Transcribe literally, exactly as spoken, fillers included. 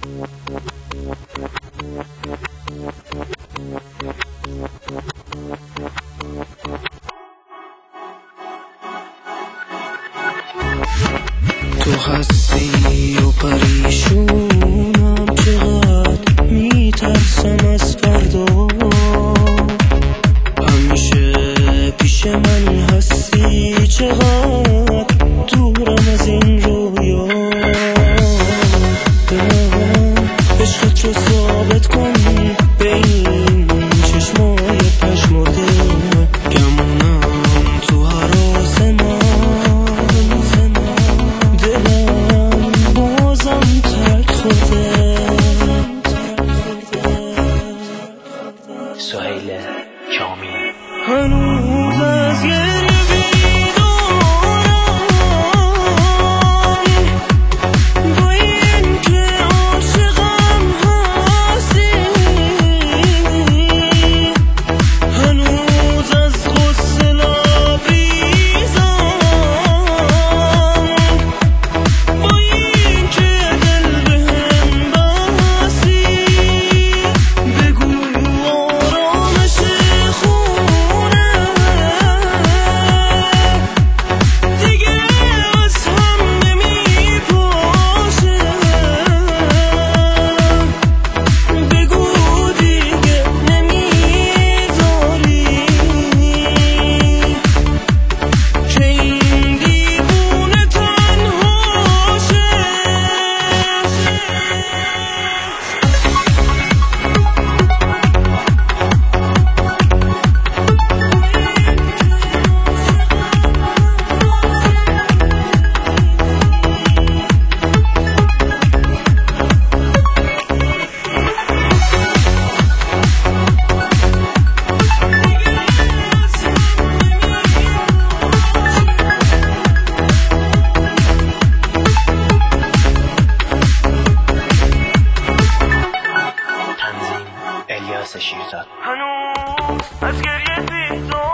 تو هستی و پریشونم، چقدر میترسم از فردا. همیشه پیش من هستی، چقدر دورم از این رویا. دلم عشقت رو ثابت کن به این چشمای پژمرده. گمونم تو هر آسمان، دلم بازم ترک خورده. سهیل کامی هنوز از گریه شیرزاد. هنوز از گریه بیزار